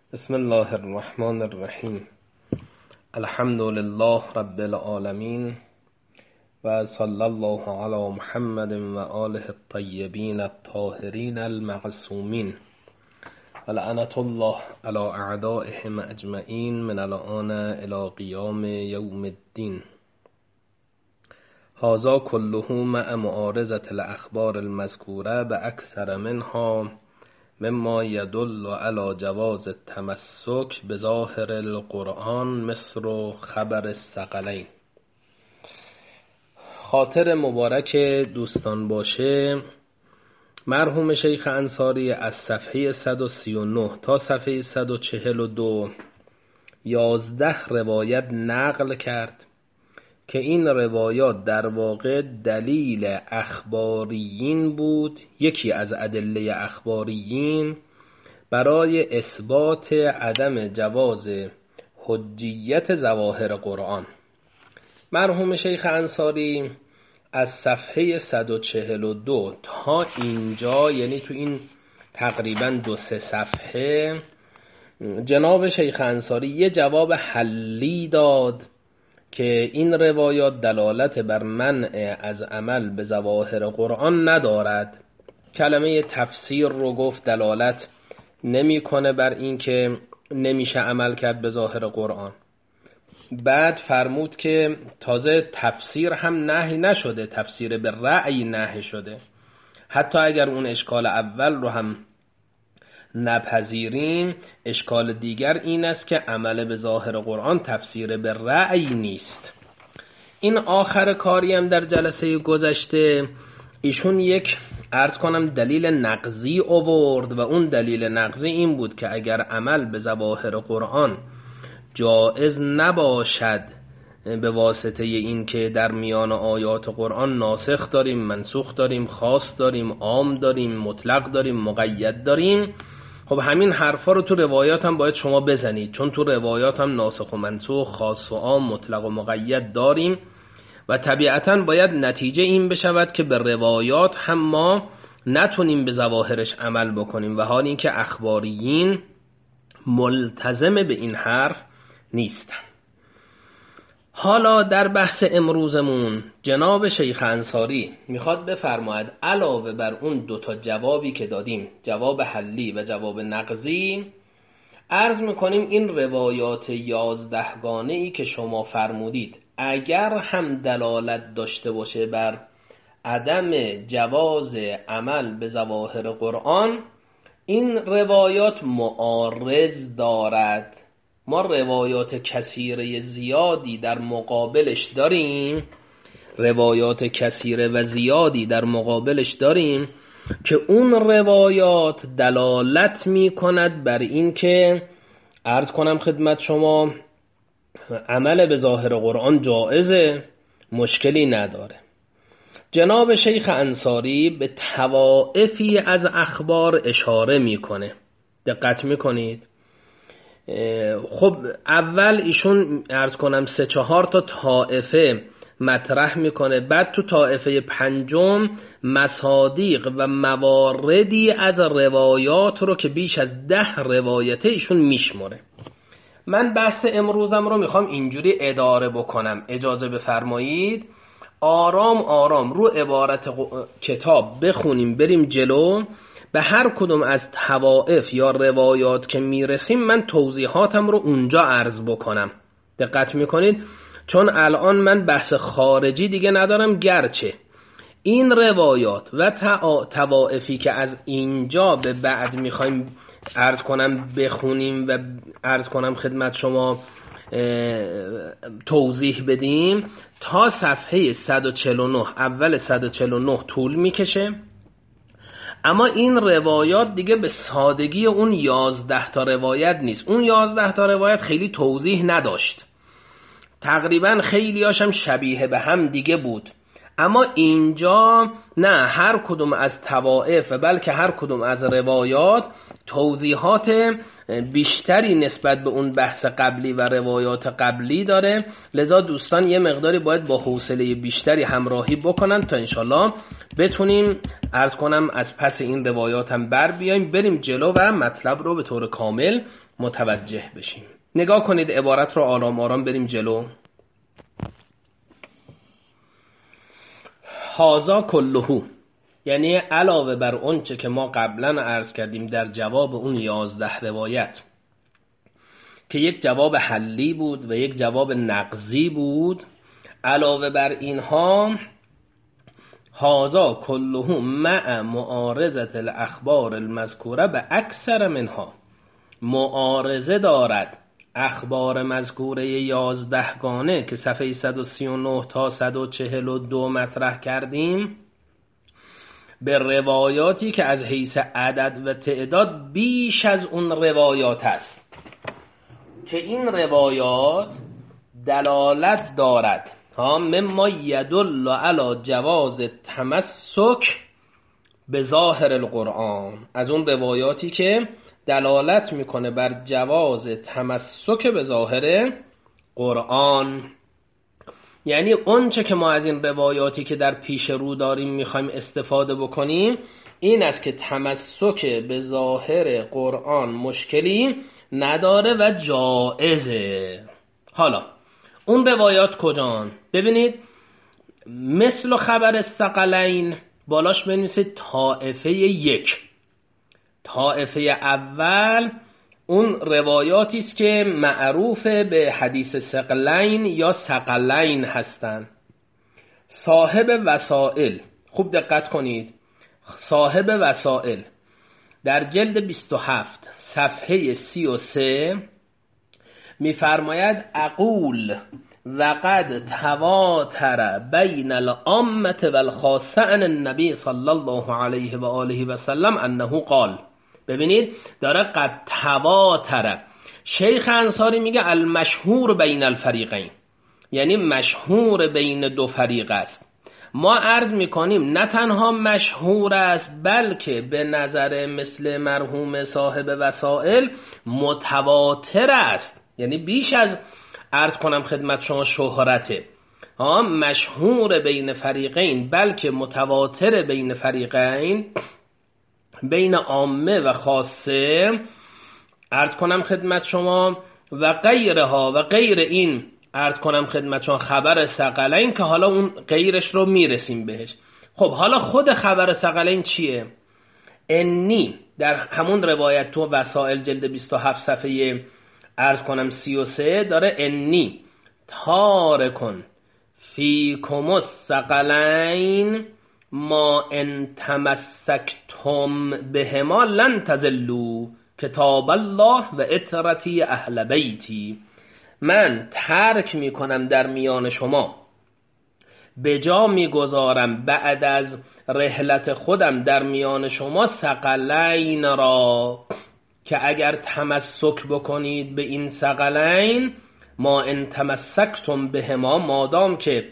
بسم الله الرحمن الرحیم. الحمد لله رب العالمین و صلی الله علی محمد و آله الطیبین الطاهرین المعصومین و لعنة الله علی اعدائهم اجمعین من الآن الی قیام یوم الدین. هذا كله مع معارضة الاخبار المذکوره باکثر منها مما يدل على جواز التمسك بظاهر القرآن مثل خبر الثقلین. خاطر مبارک دوستان باشه، مرحوم شیخ انصاری از صفحه 139 تا صفحه 142 11 روایت نقل کرد که این روایات در واقع دلیل اخباریین بود، یکی از ادله اخباریین برای اثبات عدم جواز حجیت ظواهر قرآن. مرحوم شیخ انصاری از صفحه 142 تا اینجا، یعنی تو این تقریبا 2-3 صفحه، جناب شیخ انصاری یه جواب حلی داد که این روایات دلالت بر منع از عمل به ظواهر قرآن ندارد. کلمه تفسیر رو گفت دلالت نمیکنه بر این که نمیشه عمل کرد به ظاهر قرآن. بعد فرمود که تازه تفسیر هم نهی نشده، تفسیر به رأی نهی شده. حتی اگر اون اشکال اول رو هم نپذیریم، اشکال دیگر این است که عمل به ظاهر قرآن تفسیر به رأی نیست. این آخر کاری هم در جلسه گذشته ایشون یک دلیل نقضی آورد و اون دلیل نقضی این بود که اگر عمل به ظواهر قرآن جائز نباشد به واسطه این که در میان آیات قرآن ناسخ داریم، منسوخ داریم، خاص داریم، عام داریم، مطلق داریم، مقید داریم، خب همین حرفا رو تو روایات هم باید شما بزنید، چون تو روایات هم ناسخ و منسوخ، خاص و عام، مطلق و مقید داریم و طبیعتاً باید نتیجه این بشود که به روایات هم ما نتونیم به ظواهرش عمل بکنیم و حال این که اخباریین ملتزم به این حرف نیستن. حالا در بحث امروزمون جناب شیخ انصاری میخواد بفرماید علاوه بر اون 2 جوابی که دادیم، جواب حلی و جواب نقضی، عرض میکنیم این روایات 11 گانه‌ای که شما فرمودید اگر هم دلالت داشته باشه بر عدم جواز عمل به ظواهر قرآن، این روایات معارض دارد. ما روایات کثیره زیادی در مقابلش داریم، روایات کثیره و زیادی در مقابلش داریم که اون روایات دلالت می کند بر این که عرض کنم خدمت شما عمل به ظاهر قرآن جائزه، مشکلی نداره. جناب شیخ انصاری به طوائفی از اخبار اشاره میکنه، دقت میکنید. خب اول ایشون عرض کنم 3-4 تا طائفه مطرح میکنه، بعد تو طائفه 5م مصادیق و مواردی از روایات رو که بیش از 10 روایته ایشون میشماره. من بحث امروزم رو میخوام اینجوری اداره بکنم، اجازه بفرمایید آرام آرام رو عبارت کتاب بخونیم بریم جلو. به هر کدوم از طوائف یا روایات که میرسیم من توضیحاتم رو اونجا عرض بکنم. دقت میکنید؟ چون الان من بحث خارجی دیگه ندارم، گرچه این روایات و طوائفی که از اینجا به بعد میخوایم عرض کنم بخونیم و عرض کنم خدمت شما توضیح بدیم تا صفحه 149 اول 149 طول میکشه. اما این روایات دیگه به سادگی اون 11 تا روایت نیست. اون 11 تا روایت خیلی توضیح نداشت، تقریبا خیلی هاشم شبیه به هم دیگه بود. اما اینجا نه، هر کدوم از طوائف بلکه هر کدوم از روایات توضیحات بیشتری نسبت به اون بحث قبلی و روایات قبلی داره. لذا دوستان یه مقداری باید با حوصله بیشتری همراهی بکنن تا انشالله بتونیم عرض کنم از پس این روایات هم بر بیاییم، بریم جلو و مطلب رو به طور کامل متوجه بشیم. نگاه کنید عبارت رو آرام آرام بریم جلو. هازا کلهو، یعنی علاوه بر اون چه که ما قبلا عرض کردیم در جواب اون 11 روایت که یک جواب حلی بود و یک جواب نقضی بود، علاوه بر اینها هازا کلهو مع معارضت الاخبار المذکوره به اکثر منها، معارضه دارد اخبار مذکوره 11 گانه که صفحه 139 تا 142 مطرح کردیم به روایاتی که از حیث عدد و تعداد بیش از اون روایات است که این روایات دلالت دارد مما یدل علی جواز تمسک به ظاهر القرآن، از اون روایاتی که دلالت میکنه بر جواز تمسک به ظاهر قرآن. یعنی اون چه که ما از این روایاتی که در پیش رو داریم میخوایم استفاده بکنیم این است که تمسک به ظاهر قرآن مشکلی نداره و جائزه. حالا اون روایات کجان؟ ببینید مثل خبر الثقلین بالاش بنویسید طائفه 1. طائفه اول اون روایاتی است که معروف به حدیث ثقلین یا ثقلین هستند. صاحب وسائل، خوب دقت کنید، صاحب وسائل در جلد 27 صفحه 33 می‌فرماید اقول وقد تواتر بین العامة والخاصة عن النبی صلی الله علیه و آله و سلم انه قال. ببینید داره قد تواتر. شیخ انصاری میگه المشهور بین الفریقین، یعنی مشهور بین دو فریق است. ما عرض میکنیم نه تنها مشهور است بلکه به نظر مثل مرحوم صاحب وسائل متواتر است، یعنی بیش از عرض کنم خدمت شما شهرته. مشهور بین فریقین بلکه متواتر بین فریقین، بین عامه و خاصه، عرض کنم خدمت شما و غیرها و غیر این، عرض کنم خدمت شما خبر ثقلین که حالا اون غیرش رو میرسیم بهش. خب حالا خود خبر ثقلین چیه؟ انی در همون روایت تو وسائل جلد 27 صفحه عرض کنم 33 داره انی تارکن فیکم الثقلین ما ان تمسکتم بهما لن تضلوا کتاب الله و اطرتی اهل بیتی. من ترک میکنم در میان شما، به جا میگذارم بعد از رحلت خودم در میان شما ثقلین را که اگر تمسک بکنید به این ثقلین، ما ان تمسکتم بهما، مادام که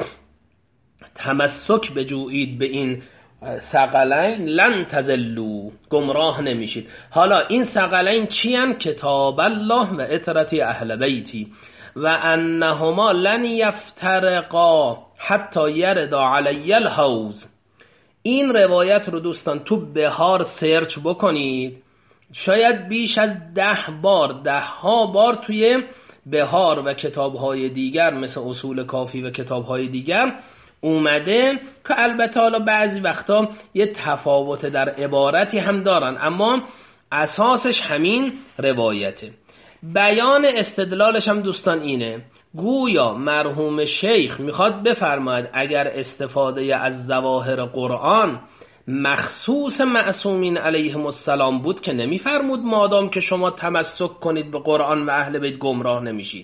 تمسک بجویید به این ثقلین لن تضلوا، گمراه نمیشید. حالا این ثقلین چی هستند؟ کتاب الله و اطرتی اهل بیتی و انهما لن یفترقا حتی یردا علی الحوض. این روایت رو دوستان تو بهار سرچ بکنید، شاید بیش از 10 بار توی بهار و کتاب‌های دیگر مثل اصول کافی و کتاب‌های دیگر اومده که البته حالا بعضی وقتا یه تفاوت در عبارتی هم دارن، اما اساسش همین روایته. بیان استدلالش هم دوستان اینه، گویا مرحوم شیخ میخواد بفرماید اگر استفاده از ظواهر قرآن مخصوص معصومین علیهم السلام بود که نمیفرمود مادام که شما تمسک کنید به قرآن و اهل بیت گمراه نمیشید.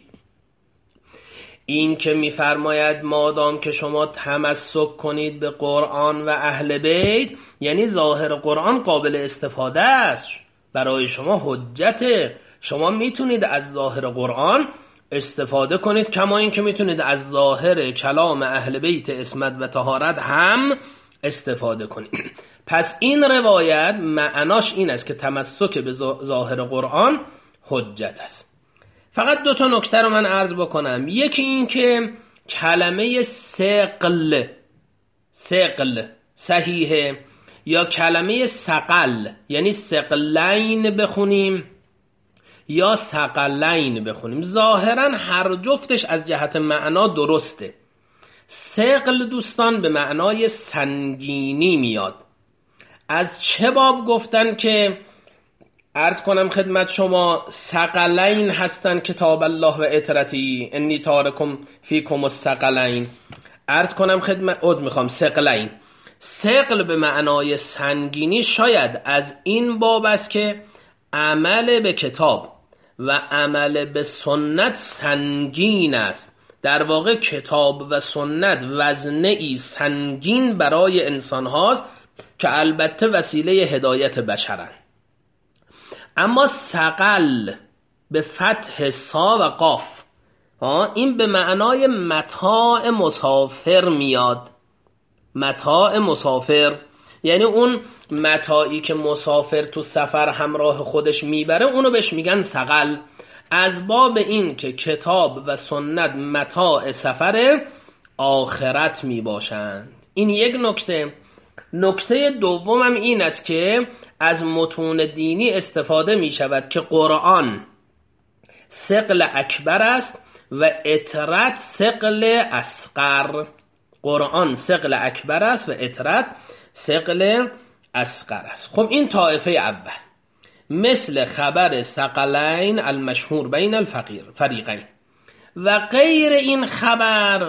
این که میفرماید مادام که شما تمسک کنید به قرآن و اهل بیت یعنی ظاهر قرآن قابل استفاده است، برای شما حجته، شما میتونید از ظاهر قرآن استفاده کنید کما این که میتونید از ظاهر کلام اهل بیت عصمت و طهارت هم استفاده کنید. پس این روایت معناش این است که تمسک به ظاهر قرآن حجت است. فقط 2 نکته رو من عرض بکنم. یکی این که کلمه ثقل صحیحه یا کلمه ثقل، یعنی ثقلین بخونیم یا ثقلین بخونیم. ظاهرا هر جفتش از جهت معنا درسته. ثقل دوستان به معنای سنگینی میاد. از چه باب گفتن که عرض کنم خدمت شما ثقلین هستن کتاب الله و اطرتی انی تارکم فیکم الثقلین؟ عرض کنم خدمت ثقلین. ثقل به معنای سنگینی شاید از این باب است که عمل به کتاب و عمل به سنت سنگین است. در واقع کتاب و سنت وزنه‌ای سنگین برای انسان هاست که البته وسیله هدایت بشرند. اما ثقل به فتح سا و قاف این به معنای متاع مسافر میاد. متاع مسافر یعنی اون متاعی که مسافر تو سفر همراه خودش میبره اونو بهش میگن ثقل. از باب این که کتاب و سنت متاع سفر آخرت میباشند. این یک نکته. نکته دومم این است که از متون دینی استفاده می شود که قرآن ثقل اکبر است و اطرت ثقل اصغر. قرآن ثقل اکبر است و اطرت ثقل اصغر است. خب این طایفه اول مثل خبر ثقلین المشهور بین الفریقین و غیر این خبر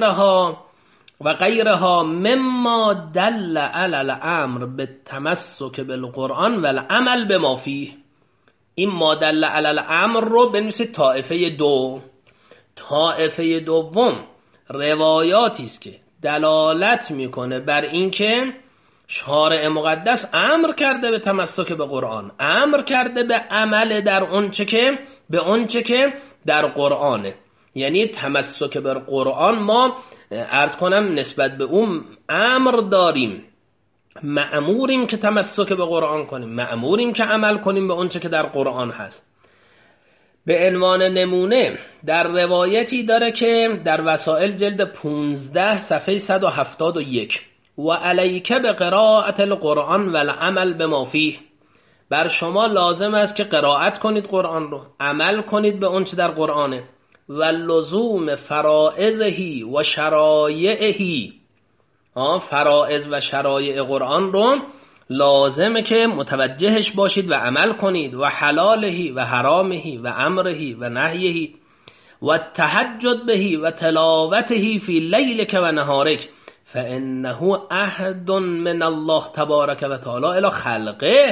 و غیرها مما دل علی الامر بالتمسک بالقرآن و العمل بما فیه. این ما دل علی الامر رو بنویسید طائفه دو. طائفه دوم روایاتی است که دلالت میکنه بر اینکه شارع مقدس امر کرده به تمسک به قرآن، امر کرده به عمل در اونچه که در قرآنه. یعنی تمسک به قرآن ما عرض کنم نسبت به اون امر داریم، مأموریم که تمسک به قرآن کنیم، مأموریم که عمل کنیم به اونچه که در قرآن هست. به عنوان نمونه در روایتی داره که در وسائل جلد 15 صفحه 171 و علیک به قراءت القرآن و العمل بما فیه، بر شما لازم است که قرائت کنید قرآن رو، عمل کنید به اونچه در قرآنه و لزوم فرائضه و شرایعه. فرائض و شرایع قرآن رو لازمه که متوجهش باشید و عمل کنید و حلاله و حرامه و امره و نهیه و تهجد به و تلاوته فی لیلک و نهارک فانه عهد من الله تبارک و تعالی الی خلقه.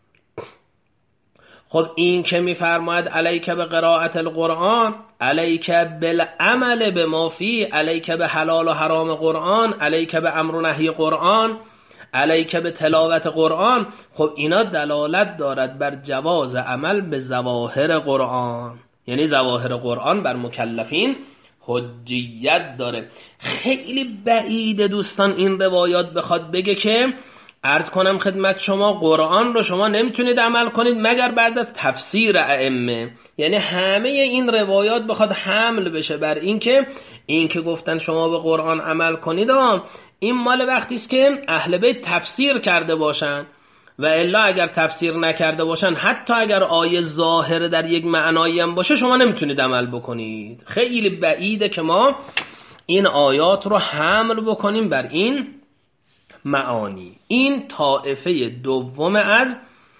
خب این که میفرماید علیک به قرائت القرآن، علیک بالعمل بما فیه، علیک به حلال و حرام قرآن، علیک به امر و نهی قرآن، علیک به تلاوت قرآن، خب اینا دلالت دارد بر جواز عمل به ظواهر قرآن. یعنی ظواهر قرآن بر مکلفین حجیت داره. خیلی بعیده دوستان این روایات بخواد بگه که عرض کنم خدمت شما قرآن رو شما نمیتونید عمل کنید مگر بعد از تفسیر ائمه. یعنی همه این روایات بخواد حمل بشه بر این که گفتن شما به قرآن عمل کنید، این مال وقتی است که اهل بیت تفسیر کرده باشن و الا اگر تفسیر نکرده باشن حتی اگر آیه ظاهر در یک معنایی هم باشه شما نمیتونید عمل بکنید. خیلی بعیده که ما این آیات رو حمل بکنیم بر این معانی. این طائفه دوم از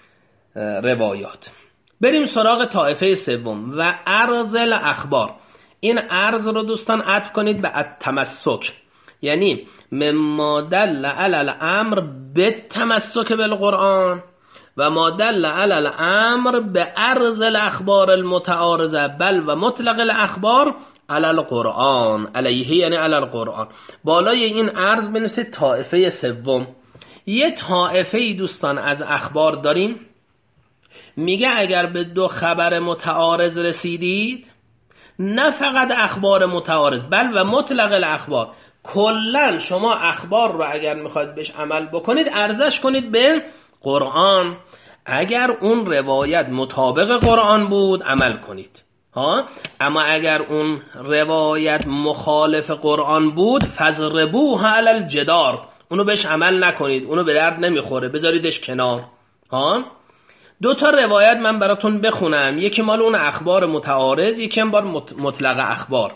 روایات. بریم سراغ طائفه سوم و عرض الاخبار. این عرض رو دوستان عطف کنید به التمسک، یعنی مما دل علی الامر بالتمسک بالقرآن و ما دل علی الامر به عرض الاخبار المتعارضه بل و مطلق الاخبار علی القرآن، علیه یعنی علی القرآن. بالای این عرض بنویسید طائفه سوم. یه طائفه دوستان از اخبار داریم میگه اگر به دو خبر متعارض رسیدید، نه فقط اخبار متعارض بل و مطلق الاخبار، کلن شما اخبار رو اگر میخواید بهش عمل بکنید عرضش کنید به قرآن. اگر اون روایت مطابق قرآن بود عمل کنید، اما اگر اون روایت مخالف قرآن بود فضربوه علی الجدار، اونو بهش عمل نکنید، اونو به درد نمیخوره، بذاریدش کنار. دو تا روایت من براتون بخونم، یکی مال اون اخبار متعارض، یکی هم بار مطلق اخبار.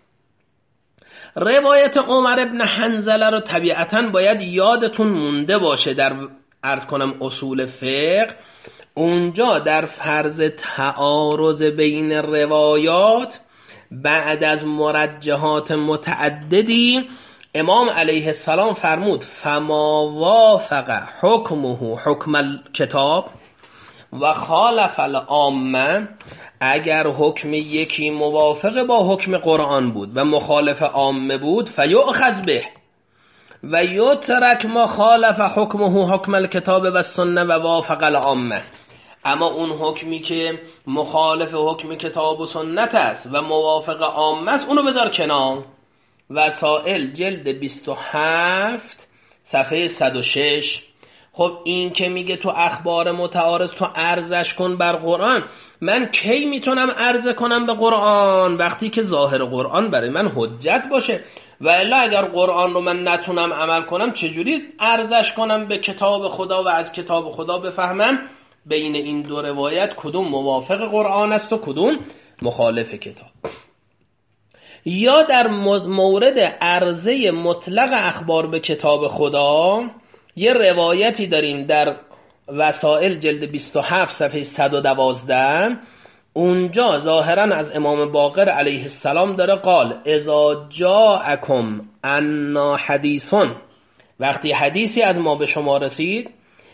روایت عمر ابن حنظله رو طبیعتاً باید یادتون مونده باشه در عرض کنم اصول فقه. اونجا در فرض تعارض بین روایات بعد از مرجحات متعددی امام علیه السلام فرمود فما وافق حکمه حکم الکتاب و خالف العامه، اگر حکم یکی موافق با حکم قرآن بود و مخالف عامه بود فیؤخذ به و یترک ما خالف حکمه حکم الکتاب و السنه و وافق العامه. اما اون حکمی که مخالف حکم کتاب و سنت است و موافق عامه است اونو بذار کنار. وسائل جلد 27 صفحه 106. خب این که میگه تو اخبار متعارض تو عرضش کن بر قرآن، من کی میتونم عرض کنم به قرآن؟ وقتی که ظاهر قرآن برای من حجت باشه، و الا اگر قرآن رو من نتونم عمل کنم چجوری عرضش کنم به کتاب خدا و از کتاب خدا بفهمم بین این دو روایت کدوم موافق قرآن است و کدوم مخالف کتاب؟ یا در مورد عرضه مطلق اخبار به کتاب خدا یه روایتی داریم در وسائل جلد 27 صفحه 112. اونجا ظاهرا از امام باقر علیه السلام داره قال اذا جاءکم عنا حدیثون، وقتی حدیثی از ما به شما رسید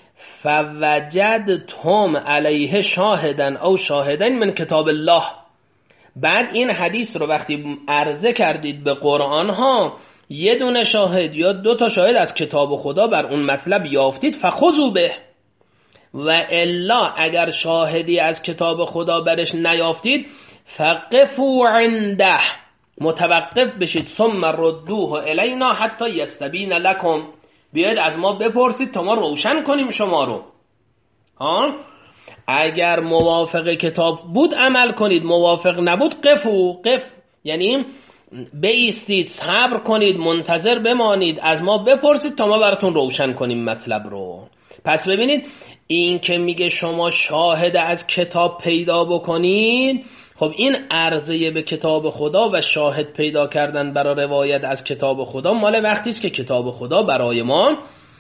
فوجدتم علیه شاهدن او شاهدین من کتاب الله، بعد این حدیث رو وقتی عرضه کردید به قرآن ها یه دونه شاهد یا دو تا شاهد از کتاب خدا بر اون مطلب یافتید فخذوا به، و الا اگر شاهدی از کتاب خدا برش نیافتید فقفوا عنده، متوقف بشید، ثم ردوه الینا حتی یستبین لکم، بیاید از ما بپرسید تا ما روشن کنیم شما رو. اگر موافق کتاب بود عمل کنید، موافق نبود قف، یعنی بایستید، صبر کنید، منتظر بمانید، از ما بپرسید تا ما براتون روشن کنیم مطلب رو. پس ببینید این که میگه شما شاهد از کتاب پیدا بکنید، خب این عرضه به کتاب خدا و شاهد پیدا کردن برای روایت از کتاب خدا مال وقتی است که کتاب خدا برای ما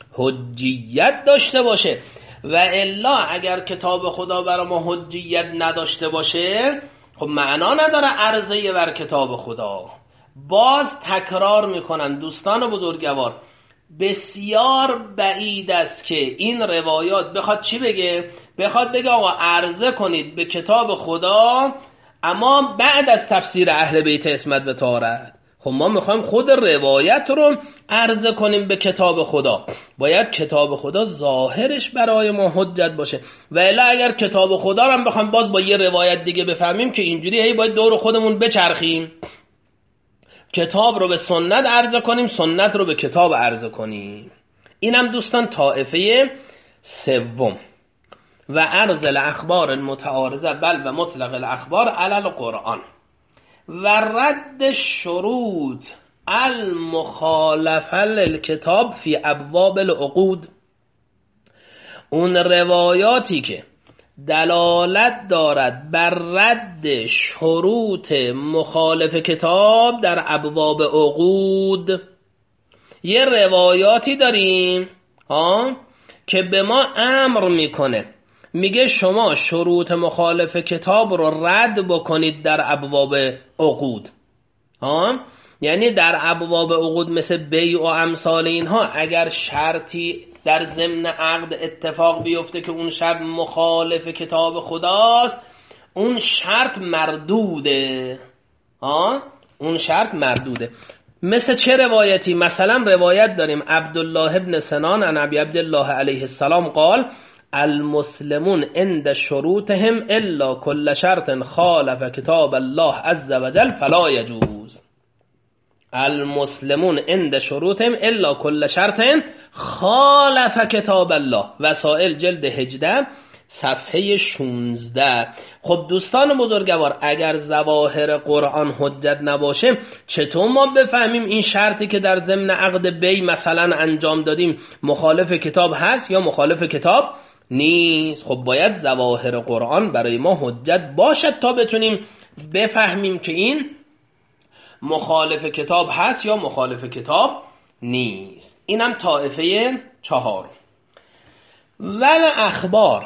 حجیت داشته باشه، و الا اگر کتاب خدا برای ما حجیت نداشته باشه خب معنا نداره عرضه بر کتاب خدا. باز تکرار میکنن دوستان بزرگوار، بسیار بعید است که این روایات بخواد چی بگه؟ بخواد بگه آقا عرضه کنید به کتاب خدا اما بعد از تفسیر اهل بیت عصمت و طهارت. خب ما میخوایم خود روایت رو عرضه کنیم به کتاب خدا، باید کتاب خدا ظاهرش برای ما حجت باشه، و الا اگر کتاب خدا رو هم بخوایم باز با یه روایت دیگه بفهمیم که اینجوری هی باید دور خودمون بچرخیم، کتاب رو به سنت عرضه کنیم، سنت رو به کتاب عرضه کنیم. اینم دوستان طائفه سوم. و عرض الاخبار المتعارضه بل و مطلق الاخبار علی القرآن و رد شروط المخالفه للکتاب فی ابواب العقود، اون روایاتی که دلالت دارد بر رد شروط مخالف کتاب در ابواب عقود. یه روایاتی داریم که به ما امر میکنه، میگه شما شروط مخالف کتاب رو رد بکنید در ابواب عقود. یعنی در ابواب عقود مثل بیع و امثال اینها اگر شرطی در ضمن عقد اتفاق بیفته که اون شرط مخالف کتاب خداست، اون شرط مردوده. اون شرط مردوده. مثل چه روایتی؟ مثلا روایت داریم عبدالله ابن سنان عن ابی عبدالله علیه السلام قال المسلمون عند شروطهم الا كل شرط خالف کتاب الله عز وجل فلا يجوز. المسلمون عند شروطهم الا كل شرط خالف کتاب الله. وسائل جلد 18 صفحه 16. خب دوستان بزرگوار، اگر ظواهر قرآن حجت نباشه چطور ما بفهمیم این شرطی که در ضمن عقد بی مثلا انجام دادیم مخالف کتاب هست یا مخالف کتاب نیست. خب باید ظواهر قرآن برای ما حجت باشد تا بتونیم بفهمیم که این مخالف کتاب هست یا مخالف کتاب نیست. اینم طائفه 4. ول اخبار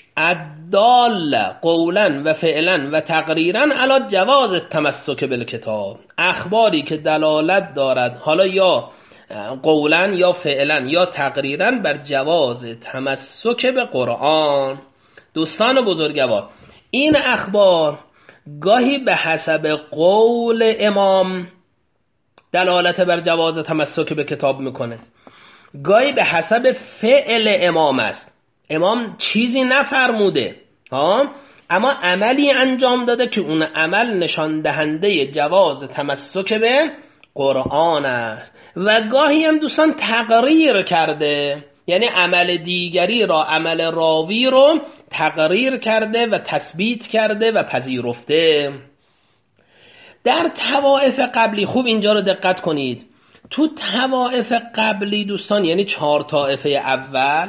الدال قولا و فعلا و تقریرا علی جواز التمسک بالکتاب، اخباری که دلالت دارد حالا یا قولا یا فعلا یا تقریرا بر جواز تمسک به قرآن. دوستان بزرگوار، این اخبار گاهی به حسب قول امام دلالت بر جواز تمسک به کتاب میکنه، گاهی به حسب فعل امام است. امام چیزی نفرموده اما عملی انجام داده که اون عمل نشان دهنده جواز تمسک به قرآن است. و گاهی هم دوستان تقریر کرده، یعنی عمل دیگری را، عمل راوی رو تقریر کرده و تثبیت کرده و پذیرفته. در طوائف قبلی، خوب اینجا رو دقت کنید، تو طوائف قبلی دوستان، یعنی 4 طائفه اول،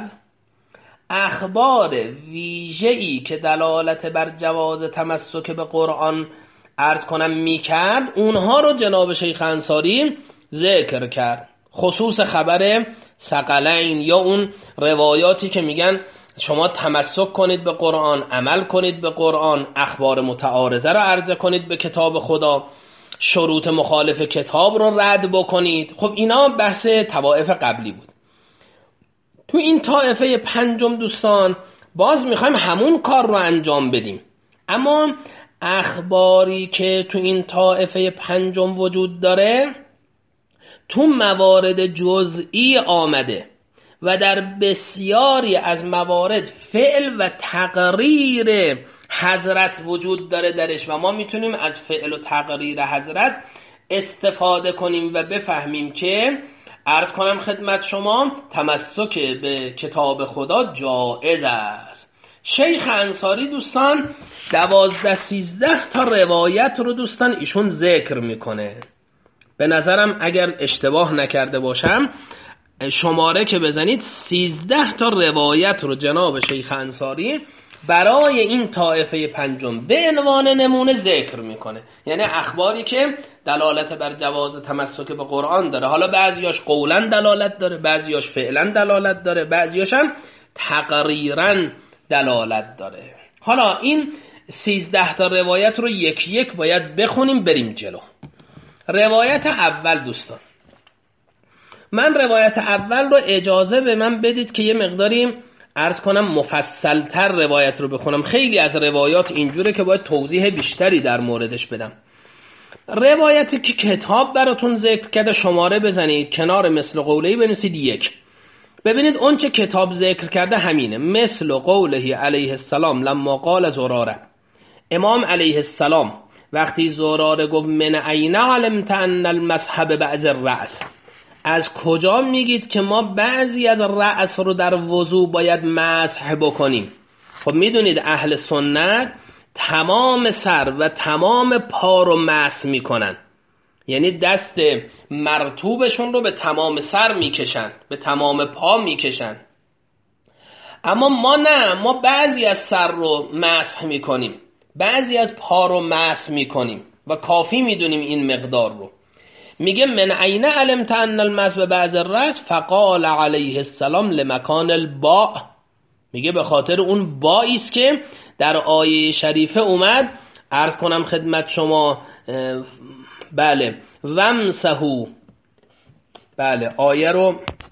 اخبار ویژه‌ای که دلالت بر جواز تمسک به قرآن عرض کنم میکرد، اونها رو جناب شیخ انصاری ذکر کرد. خصوص خبر ثقلین یا اون روایاتی که میگن شما تمسک کنید به قرآن، عمل کنید به قرآن، اخبار متعارضه رو عرضه کنید به کتاب خدا، شروط مخالف کتاب رو رد بکنید. خب اینا بحث طوائف قبلی بود. تو این طائفه 5 دوستان باز میخوایم همون کار رو انجام بدیم، اما اخباری که تو این طائفه 5 وجود داره تو موارد جزئی آمده و در بسیاری از موارد فعل و تقریر حضرت وجود داره درش و ما میتونیم از فعل و تقریر حضرت استفاده کنیم و بفهمیم که عرض کنم خدمت شما تمسک به کتاب خدا جایز است. شیخ انصاری دوستان 12-13 تا روایت رو دوستان ایشون ذکر میکنه. به نظرم اگر اشتباه نکرده باشم شماره که بزنید 13 تا روایت رو جناب شیخ انصاری برای این طائفه 5 به عنوان نمونه ذکر میکنه، یعنی اخباری که دلالت بر جواز تمسک به قرآن داره. حالا بعضیاش قولا دلالت داره، بعضیاش فعلا دلالت داره، بعضیاش هم تقریرا دلالت داره. حالا این 13 تا روایت رو یک یک باید بخونیم بریم جلو. روایت اول دوستان، من روایت اول رو اجازه به من بدید که یه مقداری عرض کنم مفصلتر روایت رو بخونم. خیلی از روایات اینجوره که باید توضیح بیشتری در موردش بدم. روایتی که کتاب براتون ذکر کرده شماره بزنید کنار مثل قولهی بنویسید 1. ببینید اون چه کتاب ذکر کرده همینه. مثل قوله علیه السلام لما قال زراره، امام علیه السلام وقتی زراره گفت من عین علمت ان المسح بعض الرأس، از کجا میگید که ما بعضی از رأس رو در وضو باید مسح بکنیم؟ خب میدونید اهل سنت تمام سر و تمام پا رو مسح میکنن، یعنی دست مرطوبشون رو به تمام سر میکشن، به تمام پا میکشن. اما ما نه، ما بعضی از سر رو مسح میکنیم، بعضی از پا رو مسح میکنیم و کافی میدونیم این مقدار رو. میگه من عین علمت ان المسح بعض الرأس فقال علیه السلام لمکان الباء، میگه به خاطر اون بایی است که در آیه شریفه اومد. عرض کنم خدمت شما بله ومسحوا، بله آیه رو،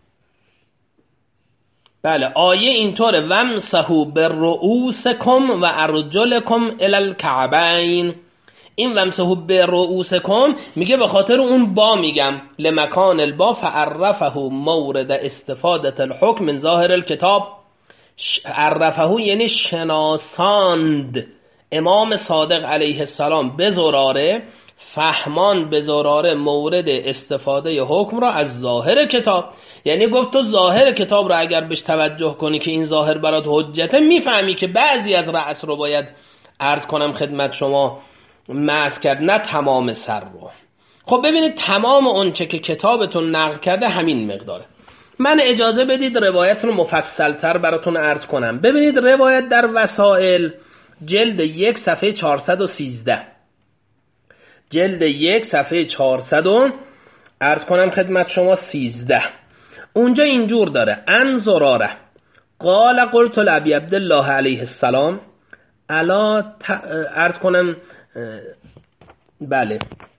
بله آیه اینطوره ومسحوا برؤوسکم و ارجلکم الی الکعبین. این ومسحوا برؤوسکم میگه به خاطر اون با میگم لمکان البا فعرفه مورد استفاده الحکم من ظاهر الکتاب. عرفه یعنی شناساند امام صادق علیه السلام به زراره، فهمان به زراره مورد استفاده حکم را از ظاهر کتاب. یعنی گفت تو ظاهر کتاب را اگر بهش توجه کنی که این ظاهر برات حجته، میفهمی که بعضی از رأس رو باید عرض کنم خدمت شما مسح کرد، نه تمام سر رو. خب ببینید تمام اون چه که کتابتون نقل کرده همین مقداره. من اجازه بدید روایت رو مفصلتر براتون عرض کنم. ببینید روایت در وسائل جلد 1 صفحه 413، جلد 1 صفحه 400 عرض کنم خدمت شما 13. اونجا اینجور داره: ان زراره قال قلت لابی عبدالله علیه السلام عرض کنم بله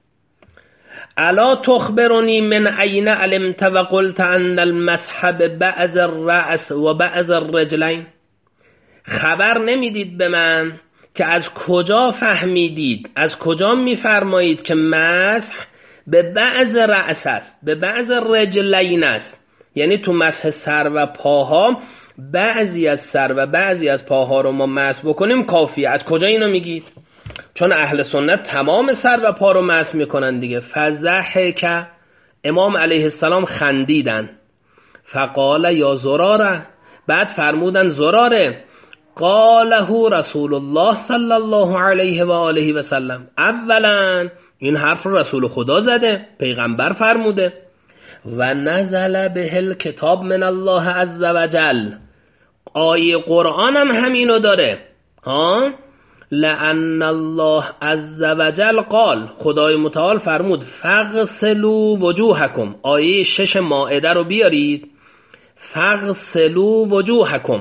الا تخبرنی من عین علمت و قلت ان المسح بعض الرأس و بعض الرجلین. خبر نمیدید به من که از کجا فهمیدید، از کجا میفرمایید که مسح به بعض رأس است، به بعض رجلین است، یعنی تو مسح سر و پاها بعضی از سر و بعضی از پاها رو ما مسح بکنیم کافیه. از کجا اینو میگید؟ چون اهل سنت تمام سر و پا رو مسح میکنن دیگه. فضحک، امام علیه السلام خندیدن. فقال یا زراره، بعد فرمودن زراره. قاله رسول الله صلی الله علیه و آله و سلم، اولا این حرف رو رسول خدا زده، پیغمبر فرموده. و نزل به الکتاب من الله عز وجل، آیه قرآن هم همینو داره ها. لأن الله عز وجل قال، خدای متعال فرمود فغسلوا وجوهکم. آیه 6 مائده رو بیارید، فغسلوا وجوهکم.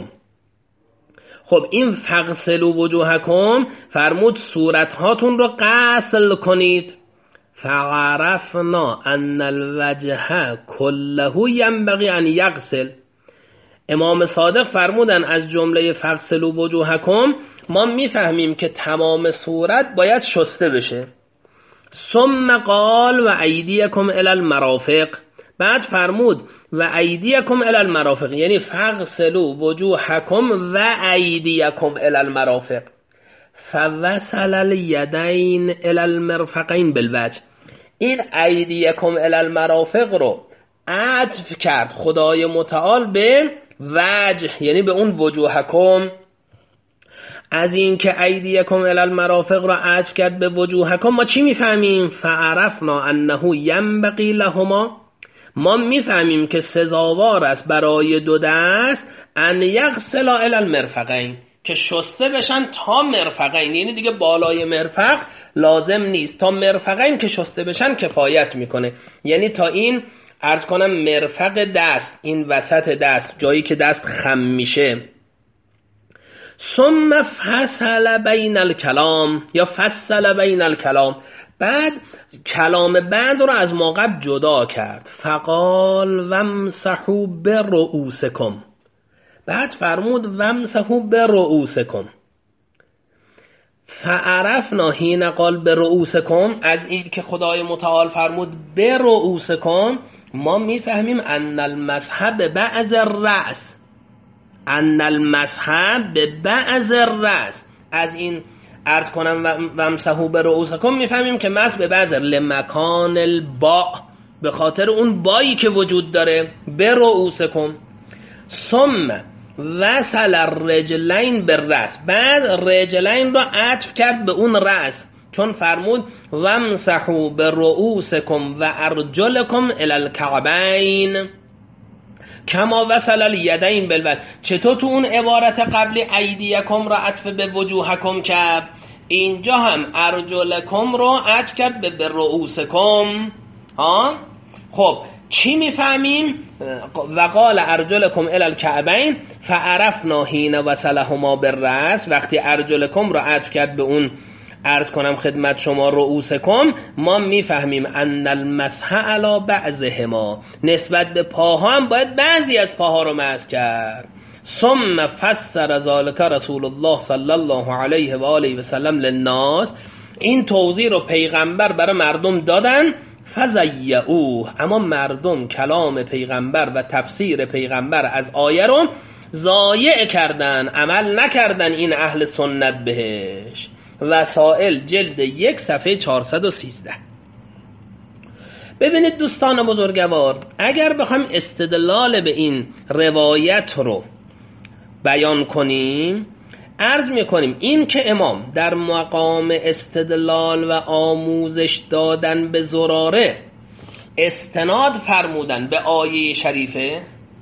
خب این فغسلوا وجوهکم فرمود صورتهاتون رو غسل کنید. فعرفنا ان الوجه كله ينبغي ان يغسل. امام صادق فرمودن از جمله فغسلوا وجوهکم ما میفهمیم که تمام صورت باید شسته بشه. ثم قال و ایدیکم الی المرافق، بعد فرمود و ایدیکم الی المرافق، یعنی فغسلوا وجوهکم و ایدیکم الی المرافق. فوصل الیدین الی المرفقین بالوجه. این ایدیکم الی المرافق رو عطف کرد خدای متعال به وجه، یعنی به اون وجوهکم. از این که ایدیکم الی المرافق را عطف کرد به وجوهکم ما چی میفهمیم؟ فعرفنا انه ینبغی لهما، ما میفهمیم که سزاوار است برای دو دست ان یغسلا الی المرفقین، که شسته بشن تا مرفقین، یعنی دیگه بالای مرفق لازم نیست، تا مرفقین که شسته بشن کفایت میکنه. یعنی تا این عرض کنم مرفق دست، این وسط دست، جایی که دست خم میشه. ثم فصل بین الکلام یا فصل بین الکلام، بعد کلام بعد رو از ما قبل جدا کرد. فقال وامسحوا برؤوسکم، بعد فرمود وامسحوا برؤوسکم. فعرفنا حین قال برؤوسکم، از این که خدای متعال فرمود برؤوسکم ما میفهمیم ان المسح ببعض الرأس، ان المسح ببعض الرأس. از این عرض کنم وامسحوا برؤوسکم میفهمیم که مسح به بعض لمکان الباء، به خاطر اون بایی که وجود داره. برؤوسکم ثم وصل الرجلین بالرأس، بعد رجلین رو عطف کرد به اون رأس، چون فرمود وامسحوا برؤوسکم و ارجلکم الی الکعبین کما وصل الیدین بالوجه. چطور تو اون عبارت قبلی ایدیکم را عطف به وجوهکم کرد، اینجا هم ارجلکم رو عطف کرد به رؤوسکم ها. خب چی میفهمیم؟ و قال ارجلکم الی الکعبین فعرفنا حین وصلهما بالرأس، وقتی ارجلکم رو عطف کرد به اون عرض کنم خدمت شما رؤوسکم، ما میفهمیم ان المسح علی بعضهما، نسبت به پاها هم باید بعضی از پاها رو مسح کرد. ثم فسر ذلك رسول الله صلی الله علیه و آله و سلم للناس، این توضیح رو پیغمبر برای مردم دادن. فضیعوه، اما مردم کلام پیغمبر و تفسیر پیغمبر از آیه رو ضایع کردن، عمل نکردن این اهل سنت بهش. وسائل جلد 1 صفحه 413. ببینید دوستان بزرگوار، اگر بخوایم استدلال به این روایت رو بیان کنیم، عرض میکنیم این که امام در مقام استدلال و آموزش دادن به زراره استناد فرمودن به آیه شریفه،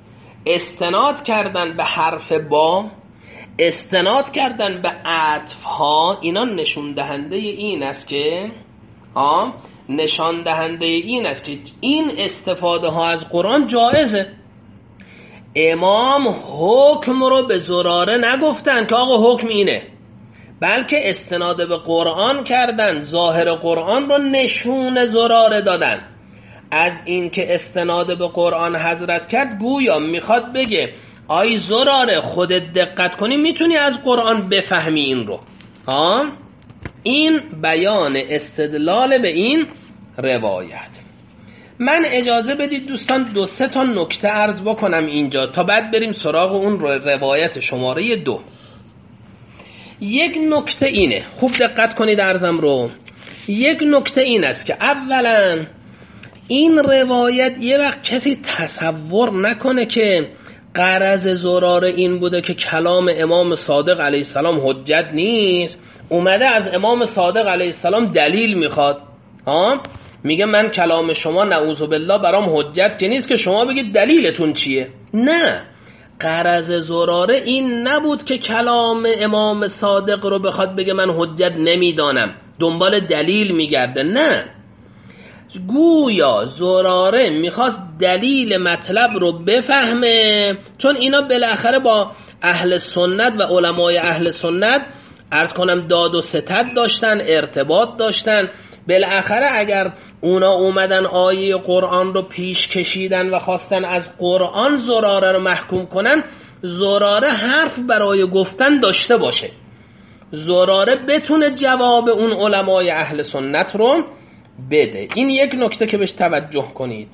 استناد کردن به حرف با، استناد کردن به عطف ها، اینا نشان دهنده این است که نشان دهنده این است که این استفاده ها از قرآن جایزه. امام حکم رو به زراره نگفتن که آقا حکم اینه، بلکه استناد به قرآن کردن، ظاهر قرآن رو نشون زراره دادن. از این که استناد به قرآن حضرت کرد گویا میخواد بگه آی زراره خودت دقت کنی میتونی از قرآن بفهمی این رو. این بیان استدلال به این روایت. من اجازه بدید دوستان 2-3 تا نکته عرض بکنم اینجا تا بعد بریم سراغ اون روایت شماره 2. یک نکته اینه، خوب دقت کنید عرضم رو. یک نکته این است که اولا این روایت یه وقت کسی تصور نکنه که غرض زراره این بوده که کلام امام صادق علیه السلام حجت نیست، اومده از امام صادق علیه السلام دلیل میخواد. میگه من کلام شما نعوذ بالله برام حجت که نیست که شما بگید دلیلتون چیه. نه، غرض زراره این نبود که کلام امام صادق رو بخواد بگه من حجت نمیدانم، دنبال دلیل میگرده. نه، گویا زراره میخواست دلیل مطلب رو بفهمه، چون اینا بالاخره با اهل سنت و علمای اهل سنت عرض کنم داد و ستد داشتن، ارتباط داشتن. بالاخره اگر اونا اومدن آیه قرآن رو پیش کشیدن و خواستن از قرآن زراره رو محکوم کنن، زراره حرف برای گفتن داشته باشه، زراره بتونه جواب اون علمای اهل سنت رو بده. این یک نکته که بهش توجه کنید.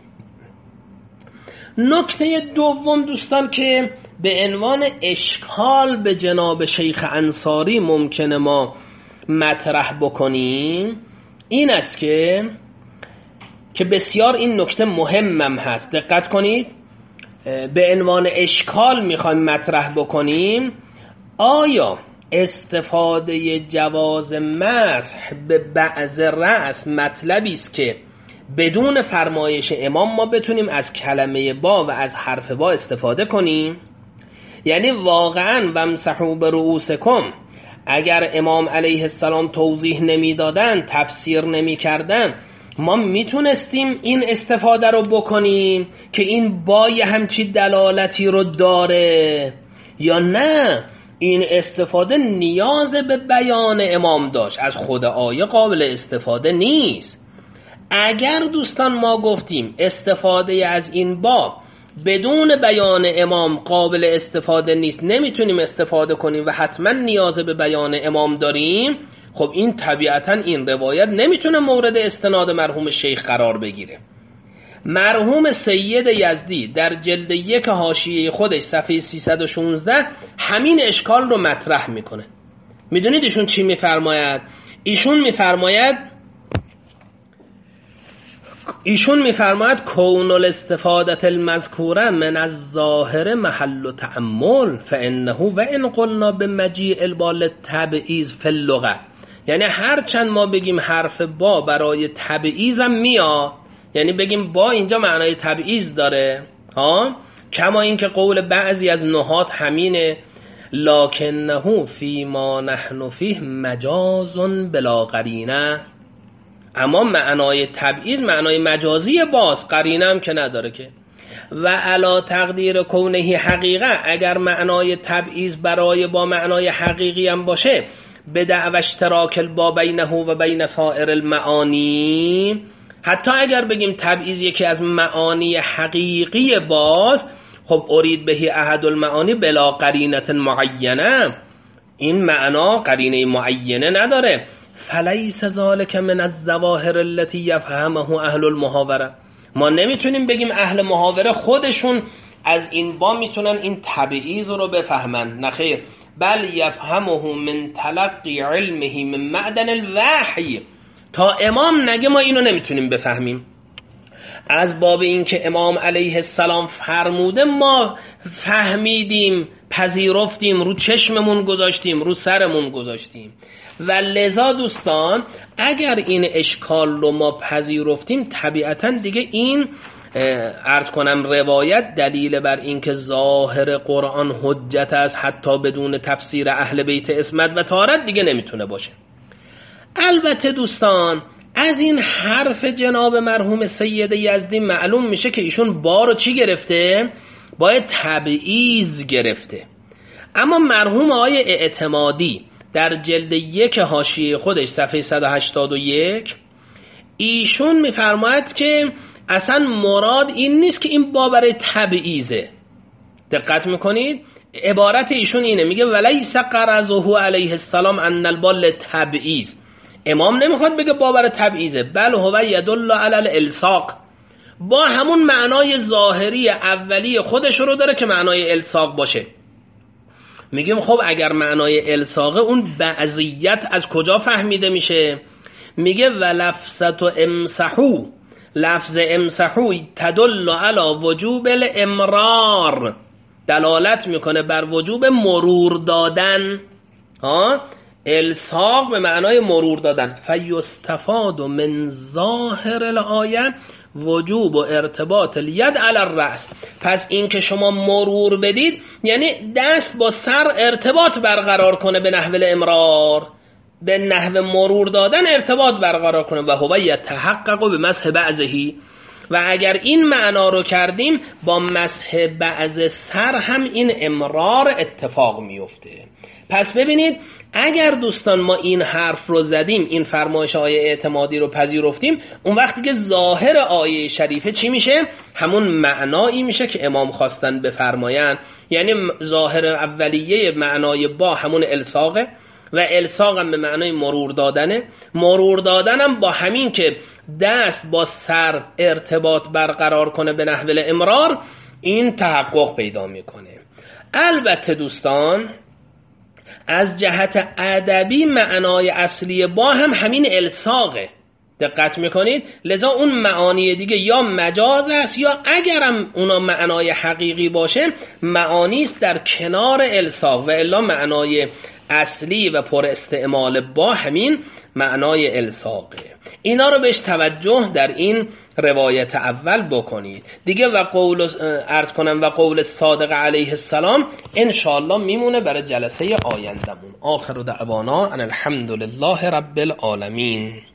نکته دوم دوستان که به عنوان اشکال به جناب شیخ انصاری ممکنه ما مطرح بکنیم این است که بسیار این نکته مهمم هست، دقت کنید. به عنوان اشکال میخوایم مطرح بکنیم آیا استفاده جواز مسح به بعض رأس مطلبی است که بدون فرمایش امام ما بتونیم از کلمه با و از حرف با استفاده کنیم؟ یعنی واقعا وامسحوا برؤوسکم اگر امام علیه السلام توضیح نمیدادن، تفسیر نمیکردن، ما میتونستیم این استفاده رو بکنیم که این با یه همچی دلالتی رو داره، یا نه این استفاده نیاز به بیان امام داشت، از خود آیه قابل استفاده نیست. اگر دوستان ما گفتیم استفاده از این با بدون بیان امام قابل استفاده نیست، نمیتونیم استفاده کنیم و حتما نیاز به بیان امام داریم، خب این طبیعتا این روایت نمیتونه مورد استناد مرحوم شیخ قرار بگیره. مرحوم سید یزدی در جلد 1 حاشیه خودش صفحه 316 همین اشکال رو مطرح میکنه. میدونید ایشون چی میفرماید؟ ایشون میفرماید کون الاستفاده المذکوره من الظاهر محل تأمل فانه و ان قلنا بمجیء البال تبعیض فی اللغه. یعنی هر چند ما بگیم حرف با برای تبعیض هم میاد، یعنی بگیم با اینجا معنای تبعیض داره، کما اینکه قول بعضی از نحات همینه، لکنه فیما نحن فیه مجاز بلا قرینه. اما معنای تبعیض معنای مجازی باز، قرینه هم که نداره که. و علا تقدیر کونه حقیقه، اگر معنای تبعیض برای با معنای حقیقی هم باشه، بدع و اشتراک البا بینه و بین سائر المعانی، حتی اگر بگیم تبعیض یکی از معانی حقیقی باز، خب ارید بهی احد المعانی بلا قرینه معینه، این معنا قرینه معینه نداره. فلیس ذلک من الظواهر التي یفهمه اهل المحاوره. ما نمیتونیم بگیم اهل محاوره خودشون از این با میتونن این تبعیض رو بفهمن، نخیر، بل یفهمه من تلقی علمه من معدن الوحی. تا امام نگه ما اینو نمیتونیم بفهمیم. از باب این که امام علیه السلام فرموده ما فهمیدیم، پذیرفتیم، رو چشممون گذاشتیم، رو سرمون گذاشتیم. و لذا دوستان اگر این اشکال رو ما پذیرفتیم، طبیعتا دیگه این عرض کنم روایت دلیل بر اینکه ظاهر قرآن حجت است حتی بدون تفسیر اهل بیت عصمت و طهارت دیگه نمیتونه باشه. البته دوستان از این حرف جناب مرحوم سید یزدی معلوم میشه که ایشون بارو چی گرفته؟ باید تبعیض گرفته. اما مرحوم آقای اعتمادی در جلد 1 حاشیه خودش صفحه 181 ایشون میفرماید که اصلا مراد این نیست که این برای تبعیضه. دقت میکنید؟ عبارت ایشون اینه، میگه ولیس قرضه علیه السلام ان البال تبعیض. امام نمیخواد بگه برای تبعیضه، بل هو یدل علی الالصاق، با همون معنای ظاهری اولی خودش رو داره که معنای الصاق باشه. میگیم خب اگر معنای الصاقه، اون بعضیت از کجا فهمیده میشه؟ میگه و لفظت امسحو، لفظ امسحو تدل علی وجوب الامرار، دلالت میکنه بر وجوب مرور دادن. الصاق به معنای مرور دادن. فیستفاد من ظاهر الآیه وجوب و ارتباط الید علی الرأس. پس این که شما مرور بدید یعنی دست با سر ارتباط برقرار کنه به نحو الامرار، به نحو مرور دادن ارتباط برقرار کنه. و هو یتحقق به مسح بعضه، و اگر این معنا رو کردیم با مسح بعض سر هم این امرار اتفاق میفته. پس ببینید اگر دوستان ما این حرف رو زدیم، این فرمایش آیه اعتمادی رو پذیرفتیم، اون وقتی که ظاهر آیه شریفه چی میشه؟ همون معنایی میشه که امام خواستن بفرمایند. یعنی ظاهر اولیه معنای با همون الصاقه و الصاق هم به معنای مرور دادنه. مرور دادنم با همین که دست با سر ارتباط برقرار کنه به نحو الامرار، این تحقق پیدا میکنه. البته دوستان از جهت ادبی معنای اصلی با هم همین الصاقه. دقت میکنید؟ لذا اون معانی دیگه یا مجاز است یا اگرم اونا معنای حقیقی باشه معانی است در کنار الصاق، و الا معنای اصلی و پر استعمال با همین معنای الصاقه. اینا رو بهش توجه در این روایت اول بکنید دیگه. و قول عرض کنم و قول صادق علیه السلام انشاءالله میمونه برای جلسه آیندمون. آخر دعوانا ان الحمد لله رب العالمین.